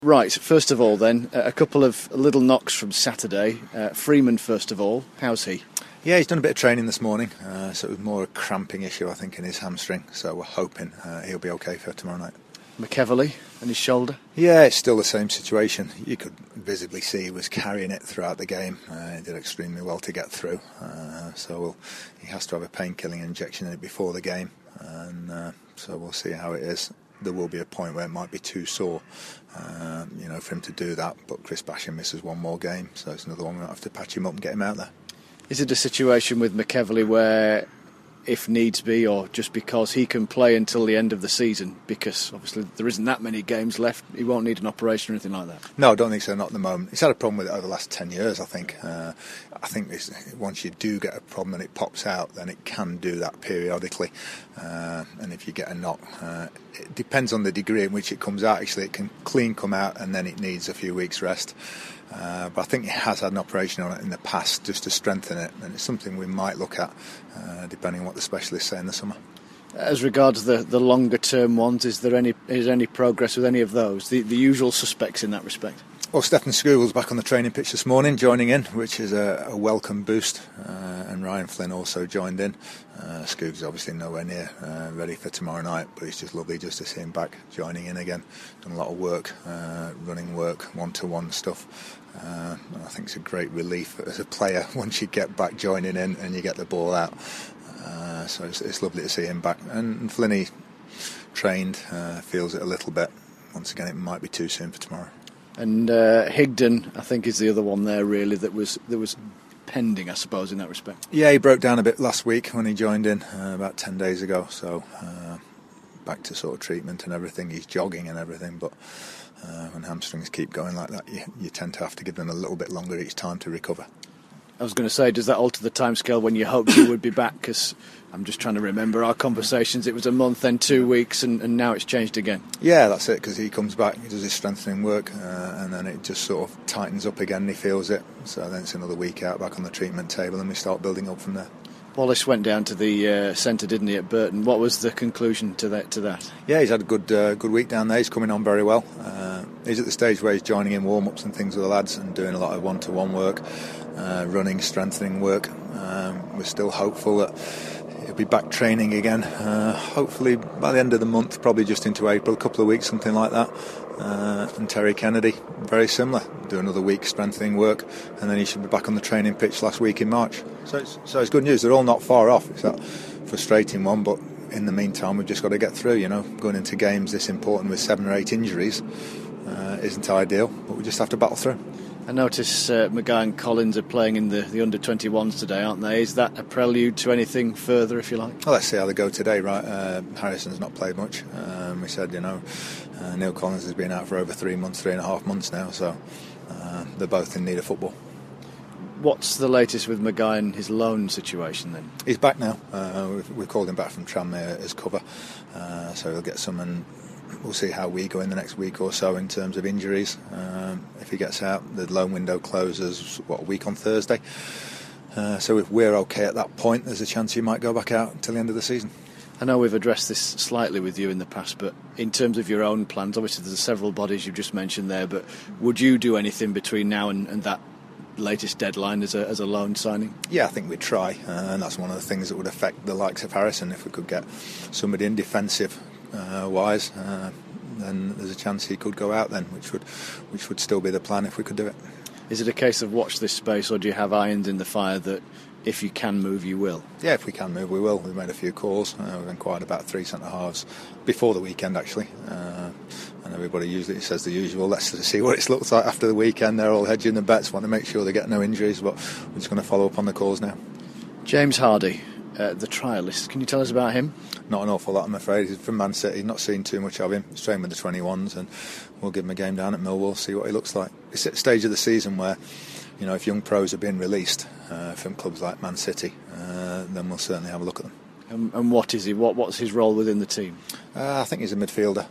Right, first of all then, a couple of little knocks from Saturday. Freeman, first of all, how's he? Yeah, he's done a bit of training this morning, so it was more a cramping issue, I think, in his hamstring, so we're hoping he'll be okay for tomorrow night. McEverley and his shoulder? Yeah, it's still the same situation. You could visibly see he was carrying it throughout the game. He did extremely well to get through, so he has to have a painkilling injection in it before the game, and so we'll see how it is. There will be a point where it might be too sore, for him to do that. But Chris Basham misses one more game, so it's another one we'll have to patch him up and get him out there. Is it a situation with McEverley where, if needs be, or just because he can play until the end of the season, because obviously there isn't that many games left, he won't need an operation or anything like that? No, I don't think so, not at the moment. He's had a problem with it over the last 10 years, I think. I think once you do get a problem and it pops out, then it can do that periodically. And if you get a knock, it depends on the degree in which it comes out. Actually, it can clean come out and then it needs a few weeks rest. But I think he has had an operation on it in the past just to strengthen it, and it's something we might look at depending on what the specialists say in the summer. As regards the longer term ones, is there any progress with any of those? The usual suspects in that respect? Well, Stefan Scougle's back on the training pitch this morning, joining in, which is a welcome boost, and Ryan Flynn also joined in. Scougle's obviously nowhere near ready for tomorrow night, but it's just lovely just to see him back joining in again. Done a lot of work, running work, one-to-one stuff. I think it's a great relief as a player once you get back joining in and you get the ball out. So it's lovely to see him back. And Flinney trained, feels it a little bit. Once again, it might be too soon for tomorrow. And Higdon, I think, is the other one there really that was pending, I suppose, in that respect. Yeah, he broke down a bit last week when he joined in about 10 days ago. So back to sort of treatment and everything. He's jogging and everything, but when hamstrings keep going like that, you tend to have to give them a little bit longer each time to recover. I was going to say, does that alter the timescale when you hoped you would be back? Because I'm just trying to remember our conversations. It was a month, then 2 weeks, and now it's changed again. Yeah, that's it, because he comes back, he does his strengthening work, and then it just sort of tightens up again and he feels it. So then it's another week out back on the treatment table and we start building up from there. Wallace went down to the centre, didn't he, at Burton? What was the conclusion to that? Yeah, he's had a good week down there. He's coming on very well. He's at the stage where he's joining in warm-ups and things with the lads and doing a lot of one-to-one work, running, strengthening work. We're still hopeful that he'll be back training again, hopefully by the end of the month, probably just into April, a couple of weeks, something like that. And Terry Kennedy, very similar, do another week strengthening work, and then he should be back on the training pitch last week in March. So it's good news. They're all not far off. It's that frustrating one, but in the meantime we've just got to get through. Going into games this important with 7 or 8 injuries isn't ideal, but we just have to battle through. I notice Maguire and Collins are playing in the under-21s today, aren't they? Is that a prelude to anything further, if you like? Well, let's see how they go today, right? Harrison's not played much. We said, Neil Collins has been out for over 3.5 months now, so they're both in need of football. What's the latest with Maguire and his loan situation then? He's back now. We've called him back from Tranmere as cover, so he'll get some, and we'll see how we go in the next week or so in terms of injuries. If he gets out, the loan window closes, a week on Thursday. So if we're okay at that point, there's a chance he might go back out until the end of the season. I know we've addressed this slightly with you in the past, but in terms of your own plans, obviously there's several bodies you've just mentioned there, but would you do anything between now and that latest deadline as a loan signing? Yeah, I think we'd try, and that's one of the things that would affect the likes of Harrison. If we could get somebody in defensive wise, then there's a chance he could go out then, which would still be the plan if we could do it. Is it a case of watch this space, or do you have irons in the fire that if you can move, you will? Yeah, if we can move, we will. We've made a few calls. We've inquired about 3 centre-halves before the weekend, actually. And everybody usually says the usual, let's see what it looks like after the weekend. They're all hedging the bets, want to make sure they get no injuries, but we're just going to follow up on the calls now. James Hardy, the trialist, can you tell us about him? Not an awful lot, I'm afraid. He's from Man City, not seen too much of him. He's training with the 21s, and we'll give him a game down at Millwall, see what he looks like. It's at the stage of the season where, if young pros are being released from clubs like Man City, then we'll certainly have a look at them. And what is he? What's his role within the team? I think he's a midfielder.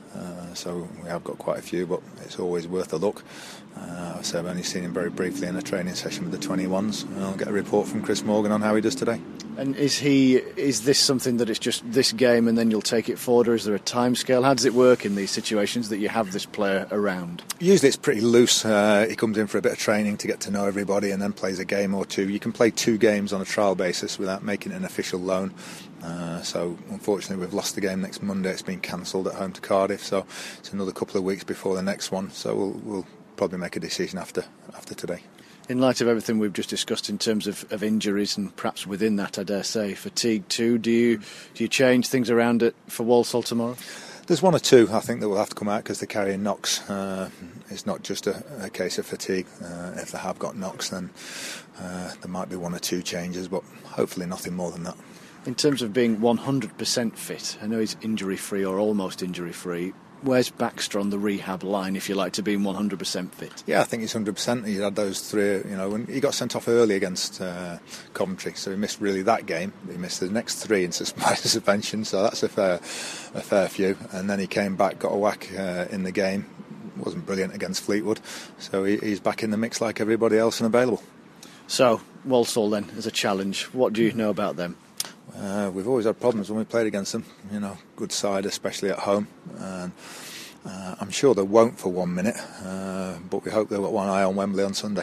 so we have got quite a few, but it's always worth a look. I've only seen him very briefly in a training session with the 21s, and I'll get a report from Chris Morgan on how he does today. And is this something that it's just this game and then you'll take it forward, or is there a time scale? How does it work in these situations that you have this player around? Usually it's pretty loose. He comes in for a bit of training to get to know everybody and then plays a game or two. You can play 2 games on a trial basis without making it an official loan. So unfortunately we've lost the game next Monday. It's been cancelled at home to Cardiff, so it's another couple of weeks before the next one. So we'll probably make a decision after today. In light of everything we've just discussed in terms of injuries, and perhaps within that, I dare say, fatigue too, do you change things around it for Walsall tomorrow? There's 1 or 2, I think, that will have to come out because they're carrying knocks. It's not just a case of fatigue. If they have got knocks, then there might be 1 or 2 changes, but hopefully nothing more than that. In terms of being 100% fit, I know he's injury-free or almost injury-free. Where's Baxter on the rehab line, if you like, to being 100% fit? Yeah, I think he's 100%. He had those 3, when he got sent off early against Coventry, so he missed really that game. He missed the next 3 in suspension, so that's a fair few. And then he came back, got a whack in the game. Wasn't brilliant against Fleetwood, so he's back in the mix like everybody else and available. So, Walsall then, as a challenge, what do you know about them? We've always had problems when we played against them. Good side, especially at home. And I'm sure they won't for 1 minute, but we hope they've got one eye on Wembley on Sunday.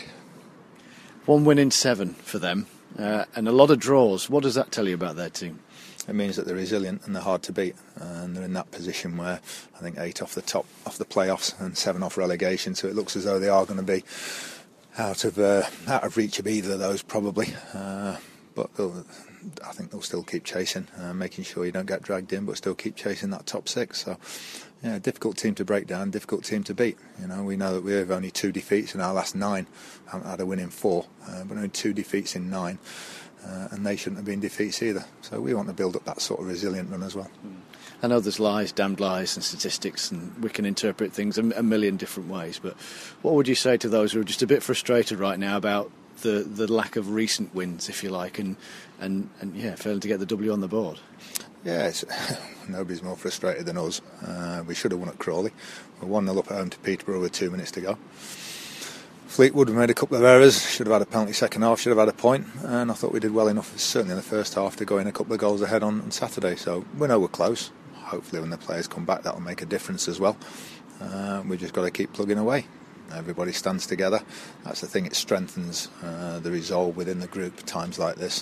1 win in 7 for them, and a lot of draws. What does that tell you about their team? It means that they're resilient and they're hard to beat, and they're in that position where I think 8 off the playoffs and 7 off relegation. So it looks as though they are going to be out of reach of either of those probably. But I think they'll still keep chasing, making sure you don't get dragged in, but still keep chasing that top 6. So, yeah, difficult team to break down, difficult team to beat. We know that we have only 2 defeats in our last 9. Haven't had a win in 4, but only 2 defeats in 9, and they shouldn't have been defeats either. So we want to build up that sort of resilient run as well. I know there's lies, damned lies and statistics, and we can interpret things a million different ways, but what would you say to those who are just a bit frustrated right now about the lack of recent wins, if you like, and failing to get the W on the board? Yeah, nobody's more frustrated than us. We should have won at Crawley. We're 1-0 up at home to Peterborough with 2 minutes to go. Fleetwood, we made a couple of errors, should have had a penalty second half, should have had a point, and I thought we did well enough, certainly in the first half, to go in a couple of goals ahead on Saturday. So we know we're close. Hopefully when the players come back, that'll make a difference as well. We've just got to keep plugging away. Everybody stands together. That's the thing, it strengthens the resolve within the group at times like this.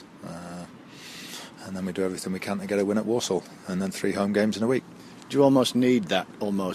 And then we do everything we can to get a win at Walsall, and then 3 home games in a week. Do you almost need that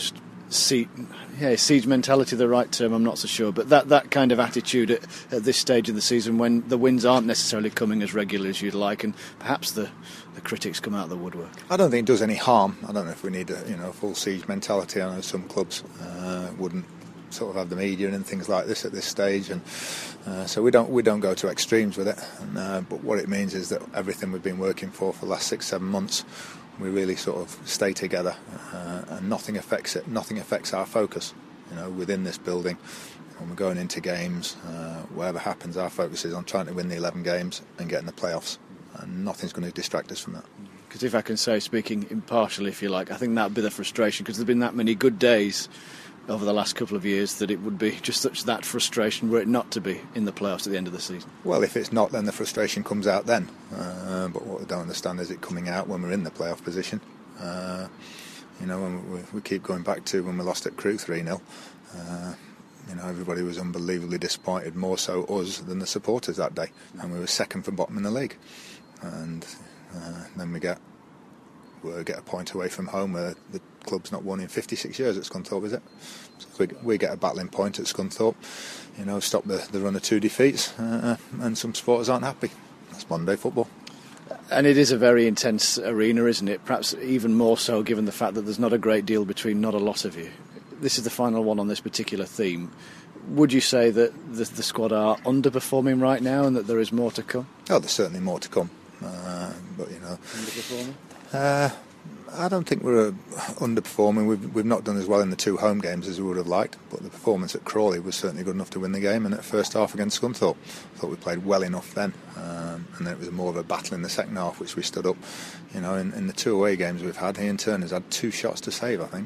siege mentality, the right term, I'm not so sure, but that kind of attitude at this stage of the season when the wins aren't necessarily coming as regularly as you'd like, and perhaps the critics come out of the woodwork? I don't think it does any harm. I don't know if we need a full siege mentality. I know some clubs wouldn't sort of have the media and things like this at this stage, and so we don't go to extremes with it. But what it means is that everything we've been working for the last 6-7 months, we really sort of stay together, and nothing affects it. Nothing affects our focus. Within this building, when we're going into games, whatever happens, our focus is on trying to win the 11 games and getting the playoffs, and nothing's going to distract us from that. Because if I can say, speaking impartially, if you like, I think that would be the frustration, because there's been that many good days over the last couple of years that it would be just such that frustration were it not to be in the playoffs at the end of the season. Well, if it's not, then the frustration comes out then. But what I don't understand is it coming out when we're in the playoff position. When we keep going back to when we lost at Crewe 3-0. Everybody was unbelievably disappointed, more so us than the supporters that day. And we were second from bottom in the league. And then we get a point away from home where the club's not won in 56 years at Scunthorpe, is it? So we get a battling point at Scunthorpe, stop the run of 2 defeats, and some supporters aren't happy. That's modern day football. And it is a very intense arena, isn't it? Perhaps even more so given the fact that there's not a great deal between not a lot of you. This is the final one on this particular theme. Would you say that the squad are underperforming right now and that there is more to come? Oh, there's certainly more to come. Underperforming? I don't think we're underperforming. We've not done as well in the 2 home games as we would have liked, but the performance at Crawley was certainly good enough to win the game, and at first half against Scunthorpe, I thought we played well enough then, and then it was more of a battle in the second half, which we stood up. In the 2 away games we've had, Ian Turner's had 2 shots to save, I think,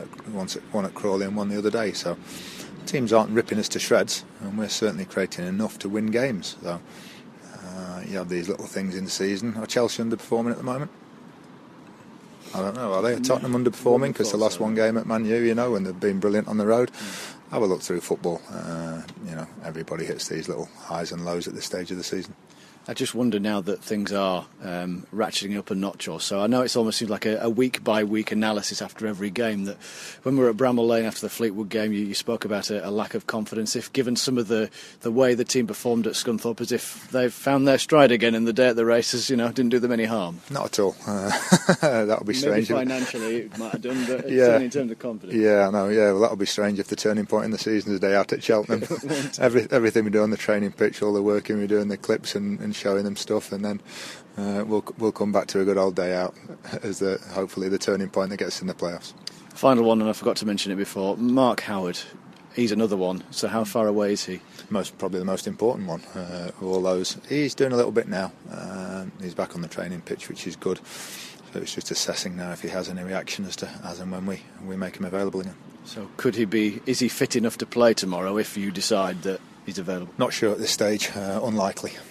one at Crawley and one the other day. So teams aren't ripping us to shreds, and we're certainly creating enough to win games. So you have these little things in the season. Are Chelsea underperforming at the moment? I don't know. Are they? Are Tottenham underperforming because they lost one game at Man U, and they've been brilliant on the road? Have a look through football. Everybody hits these little highs and lows at this stage of the season. I just wonder now that things are ratcheting up a notch or so. I know it's almost seems like a week-by-week analysis after every game. That when we were at Bramall Lane after the Fleetwood game, you spoke about a lack of confidence. If given some of the way the team performed at Scunthorpe, as if they've found their stride again in the day at the races, didn't do them any harm. Not at all. That would be strange. Maybe financially it might have done, but certainly in terms of confidence. Yeah, I know. Yeah, well, that would be strange if the turning point in the season is the day out at Cheltenham. Everything we do on the training pitch, all the working we do in the clips and showing them stuff, and then we'll come back to a good old day out as hopefully the turning point that gets in the playoffs. Final one, and I forgot to mention it before, Mark Howard. He's another one. So how far away is he? Probably the most important one of all those. He's doing a little bit now. He's back on the training pitch, which is good. So it's just assessing now if he has any reaction as and when we make him available again. So is he fit enough to play tomorrow if you decide that he's available? Not sure at this stage. Unlikely.